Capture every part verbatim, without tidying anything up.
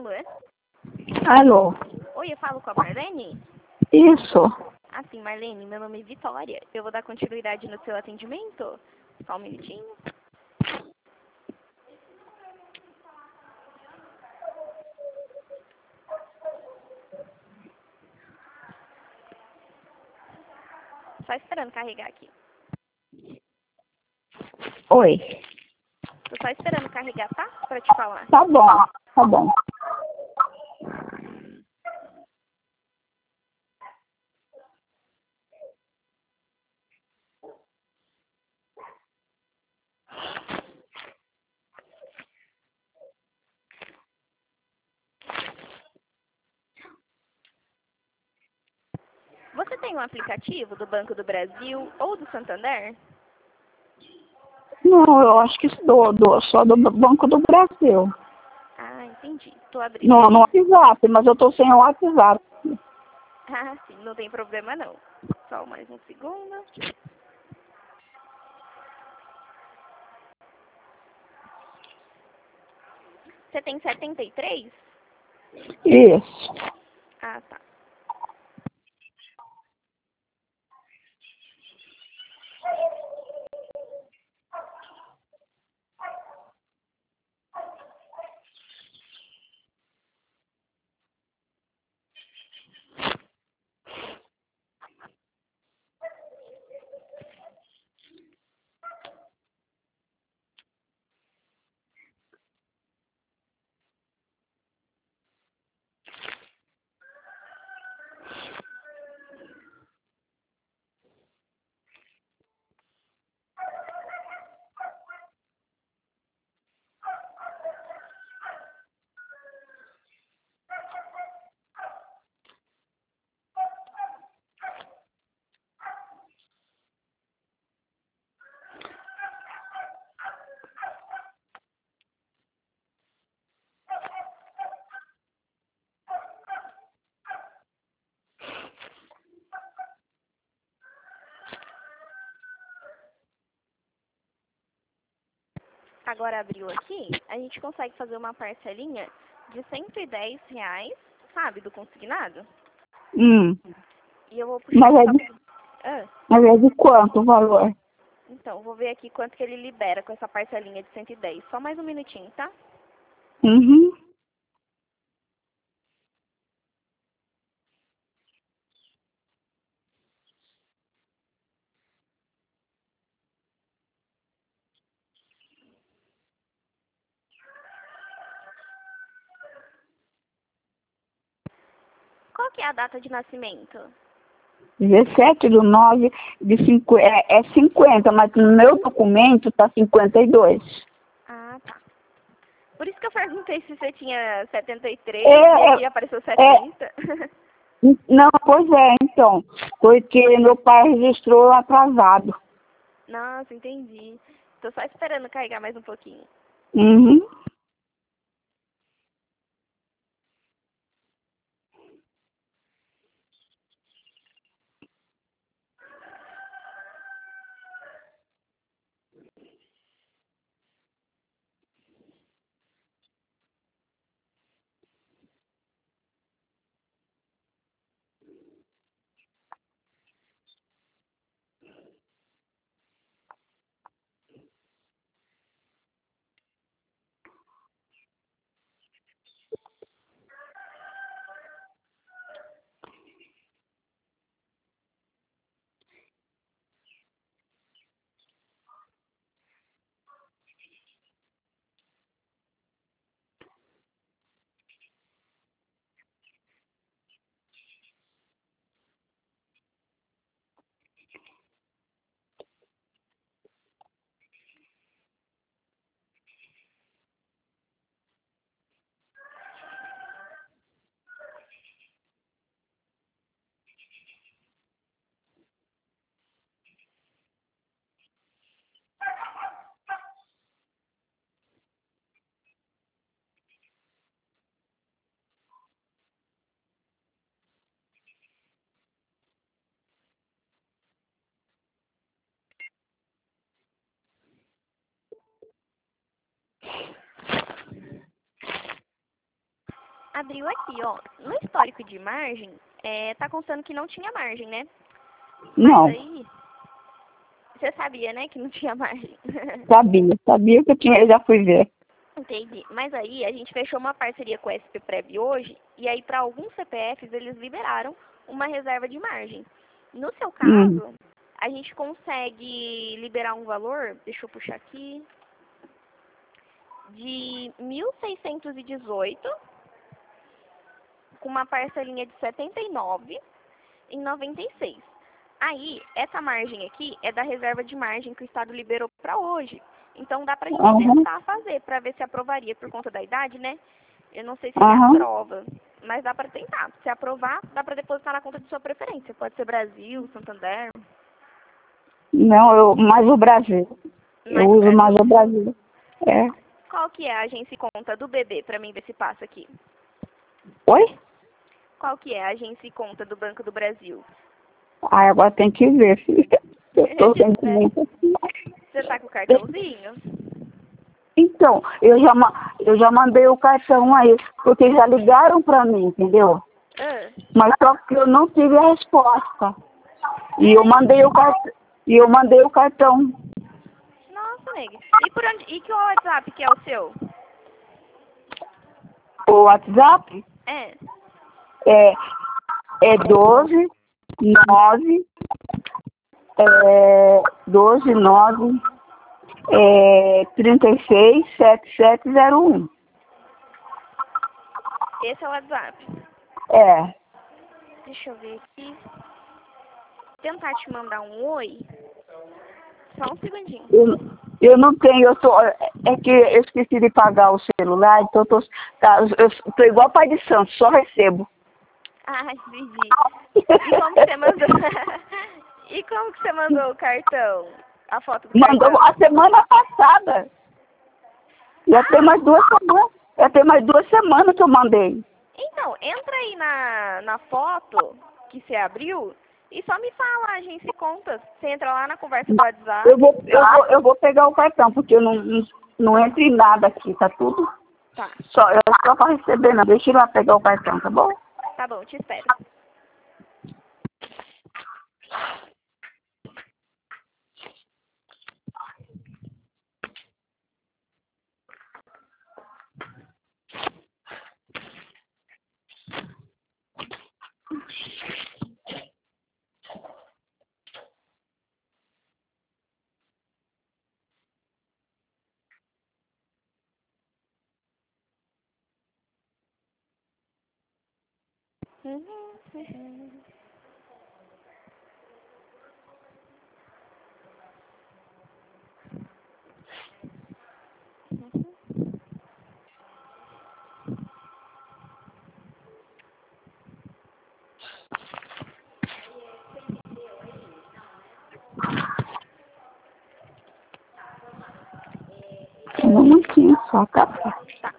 Alô? Alô? Oi, eu falo com a Marlene? Isso. Ah, sim, Marlene, meu nome é Vitória. Eu vou dar continuidade no seu atendimento? Só um minutinho. Só esperando carregar aqui. Oi. Tô só esperando carregar, tá? Pra te falar. Tá bom, tá bom. Você tem um aplicativo do Banco do Brasil ou do Santander? Não, eu acho que do, do, só do Banco do Brasil. Ah, entendi. Tô abrindo No, no aqui. WhatsApp, mas eu tô sem o WhatsApp. Ah, sim, não tem problema não. Só mais um segundo. Você tem setenta e três? Isso. Ah, tá. Agora abriu aqui, a gente consegue fazer uma parcelinha de cento e dez reais, sabe, do consignado? Hum. E eu vou puxar Mas é aqui de, pra... Ah, mas é de quanto o valor? então, vou ver aqui quanto que ele libera com essa parcelinha de cento e dez. Só mais um minutinho, tá? Uhum. Qual que é a data de nascimento? dezessete do nove de cinco, é, é cinquenta, mas no meu documento tá cinquenta e dois. Ah, tá. Por isso que eu perguntei se você tinha setenta e três e É, aqui apareceu é, setenta. não, pois é, então. Porque meu pai registrou atrasado. Nossa, entendi. Tô só esperando carregar mais um pouquinho. Uhum. Abriu aqui, ó. No histórico de margem, é, tá constando que não tinha margem, né? Não, Mas aí, você sabia, né, que não tinha margem. sabia, sabia que eu tinha, eu já fui ver. Entendi. Mas aí a gente fechou uma parceria com a S P Prev hoje, e aí para alguns C P Fs eles liberaram uma reserva de margem. No seu Hum. caso, a gente consegue liberar um valor, deixa eu puxar aqui, de mil seiscentos e dezoito, com uma parcelinha de setenta e nove em noventa e seis. Aí, essa margem aqui é da reserva de margem que o Estado liberou para hoje. Então dá pra gente Aham, tentar fazer para ver se aprovaria por conta da idade, né? Eu não sei se ele aham. aprova, mas dá pra tentar. Se aprovar, dá pra depositar na conta de sua preferência. Pode ser Brasil, Santander, Não, eu, mais o Brasil. Eu mais o uso mais Brasil. o Brasil. É. Qual que é a agência e conta do bebê para mim ver se passa aqui? Oi? Qual que é a agência e conta do Banco do Brasil? Ah, agora tem que ver, filha. Eu Eu tô te sem espero. dinheiro. Você tá com o cartãozinho? Então, eu já, ma- eu já mandei o cartão aí, porque já ligaram pra mim, entendeu? Ah, Mas só que eu não tive a resposta. E eu é. mandei o cartão. E eu mandei o cartão. Nossa, nega. E por onde? E que WhatsApp que é o seu? O WhatsApp É. é, é doze, nove, é, doze, nove, é, trinta e seis, setenta e sete zero um. Esse é o WhatsApp. É. Deixa eu ver aqui. Tentar te mandar um oi. Só um segundinho. Eu, eu não tenho, eu tô, é que eu esqueci de pagar o celular, então eu tô, tá, eu tô igual pai de santo, só recebo. Ah, entendi. E como que você mandou? E como que você mandou o cartão? A foto do Mandou cartão? a semana passada. Já tem mais duas semanas. Já tem mais duas semanas que eu mandei. Então, entra aí na, na foto que você abriu e só me fala a agência e contas. Você entra lá na conversa do WhatsApp. Eu vou, eu vou, eu vou pegar o cartão, porque eu não, não, não entro em nada aqui, tá tudo. Tá, Só, eu só para receber, não. Deixa eu ir lá pegar o cartão, tá bom? tá bom, te espero. Uhum, uhum. Um minutinho só, tá? Tá.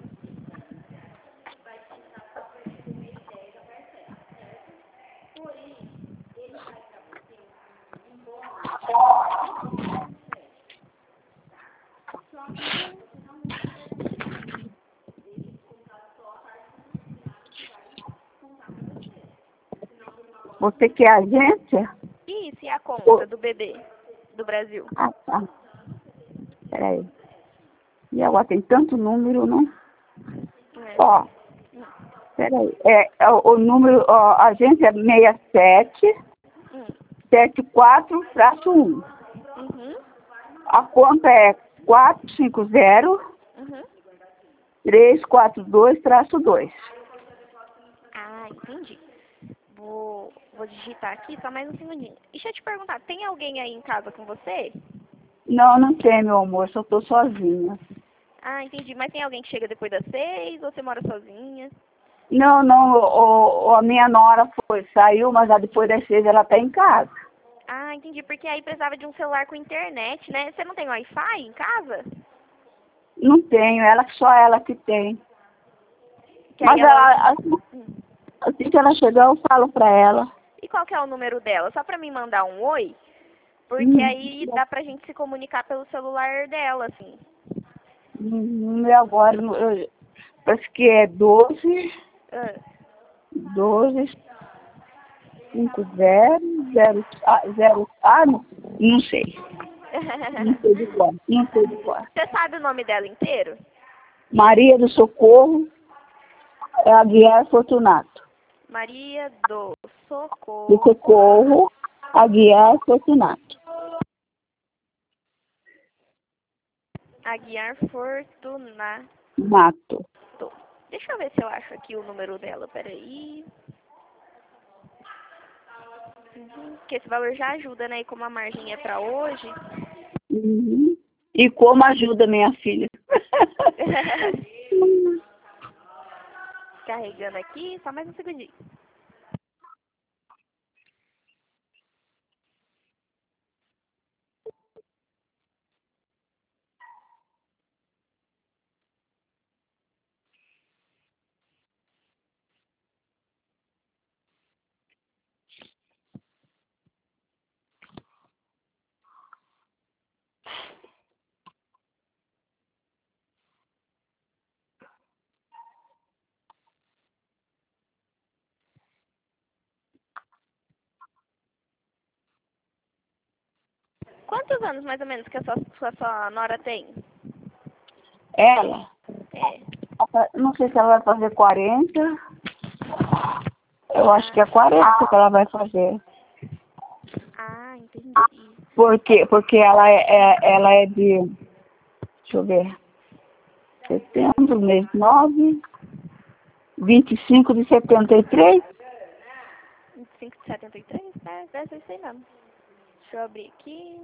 Você quer a agência? Isso, e a conta Ô, do bebê do Brasil? ah, tá. Peraí. E agora tem tanto número, não? É. Ó, peraí. É, é o, o número, ó, a agência é seis sete Hum. sete quatro um. Uhum. A conta é quatro cinco zero Uhum. três quatro dois dois. Ah, entendi. Vou, vou digitar aqui, só mais um segundinho. E deixa eu te perguntar, tem alguém aí em casa com você? Não, não tem, meu amor, só tô sozinha. Ah, entendi. Mas tem alguém que chega depois das seis ou você mora sozinha? Não, não, o, o- a minha nora foi, saiu, mas lá depois das seis ela tá em casa. Ah, entendi. Porque aí precisava de um celular com internet, né? Você não tem Wi-Fi em casa? Não tenho, ela só ela que tem. Que aí Mas ela... ela, assim, Hum. assim que ela chegar, eu falo pra ela. E qual que é o número dela? Só pra me mandar um oi? Porque Hum, aí dá pra gente se comunicar pelo celular dela, assim. Não é agora, não- eu, parece que é doze, Ah. doze, cinco zero, zero, ah, zero, ah, não, não sei. Não sei de cor, não sei de cor. Você sabe o nome dela inteiro? Maria do Socorro Aguiar Fortunato. Maria do Socorro. Do Socorro Aguiar Fortunato. Aguiar Fortunato. Mato. Deixa eu ver se eu acho aqui o número dela, peraí. Uhum. Porque esse valor já ajuda, né? E como a margem é pra hoje. Uhum. E como ajuda minha filha? Carregando aqui, só mais um segundinho. Quantos anos mais ou menos que a sua, sua, sua nora tem? Ela? É. Não sei se ela vai fazer quarenta. Eu acho que é quarenta que ela vai fazer. Ah, entendi. Por quê? Porque ela é, é, ela é de... Deixa eu ver. Setembro, mês nove. vinte e cinco de setenta e três. vinte e cinco de setenta e três? É, deve ser isso aí mesmo. Deixa eu abrir aqui.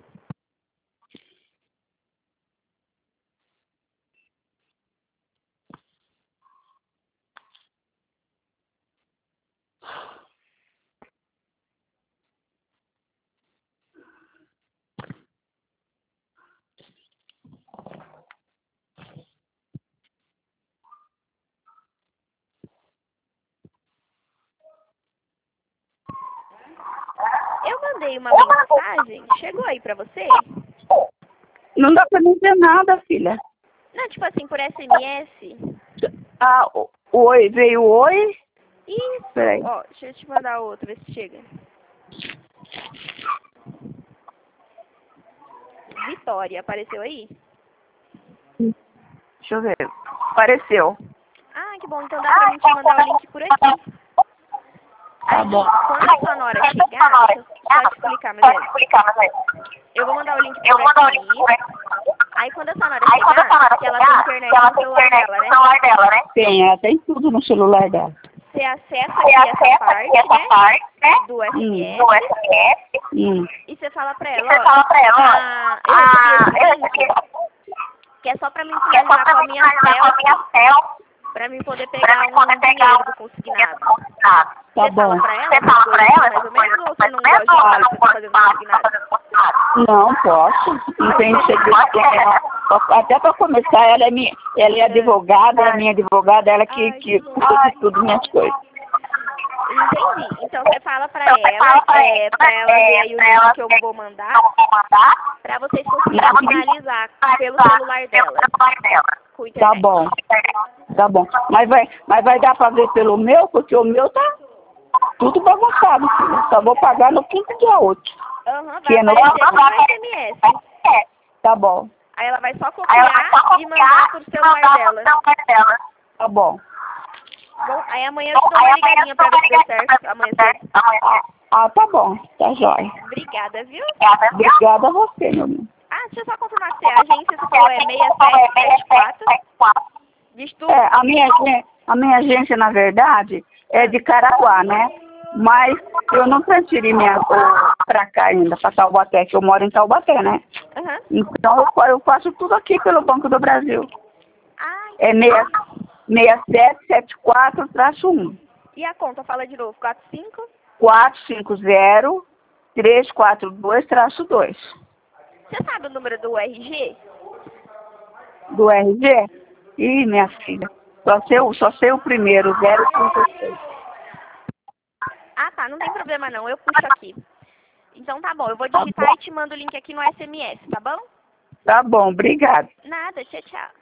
Eu mandei uma mensagem. Chegou aí pra você? Não dá pra dizer nada, filha. Não, tipo assim, por S M S. Ah, o- oi, veio oi? Isso. Peraí. Ó, deixa eu te mandar outro, ver se chega. Vitória, apareceu aí? Deixa eu ver. Apareceu. Ah, que bom. Então dá pra mim te mandar o link por aqui. Tá Aí, bom. quando a sua nora chegar, deixa eu só te explicar, mas é. Eu vou mandar o link por aqui. Aí quando a sua nora chegar, que ela tem internet no celular dela, né? Tem, ela tem tudo no celular dela. Você acessa aqui essa parte, né? Do S M S. Hum. Hum. E você fala pra ela, ó. Ah, eu recebi esse link, que é só pra mim finalizar com a minha cel, pra mim poder pegar um dinheiro do consignado. Tá Você bom. fala pra ela essas coisas mais ou menos, ou você não gosta de falar que você tá fazendo consignado? Não, posso. Não tem segredo. Até para começar, ela é minha, ela é advogada, ela é minha advogada, ela que, que cuida de tudo, minhas coisas. Entendi. Então você fala pra ela, é, pra ela ver aí o link que eu vou mandar, pra vocês conseguirem finalizar pelo celular dela. Com a internet. Tá bom. Tá bom. Mas vai, mas vai dar pra ver pelo meu, porque o meu tá tudo bagunçado, filha. Só vou pagar no quinto dia outro. Aham, vai Que é no... aparecer no S M S. Tá bom. Aí ela vai só copiar e mandar pro celular dela. Tá bom. Bom, aí amanhã eu te dou uma ligadinha pra ver se deu certo. Amanhã cedo. Ah, tá bom. Tá jóia. Obrigada, viu? Obrigada a você, meu amigo. Ah, deixa eu só confirmar que você, a agência você falou é seis sete sete quatro. Diz tudo? É, a minha, a minha agência, na verdade, é de Caraguá, né? Mas eu não transferi minha pra cá ainda, pra Taubaté, que eu moro em Taubaté, né? Uhum. Então eu, eu faço tudo aqui pelo Banco do Brasil. Ah, É seis sete sete quatro um. e a conta? Fala de novo. quatro cinco? quatro cinco zero três quatro dois dois. Você sabe o número do R G? Do R G? Ih, minha filha, só sei, o- só sei o primeiro, zero cinco seis. Ah, tá. Não tem problema não. Eu puxo aqui. Então tá bom. Eu vou digitar e te mando o link aqui no S M S, tá bom? Tá bom, obrigado. Nada. Tchau, tchau.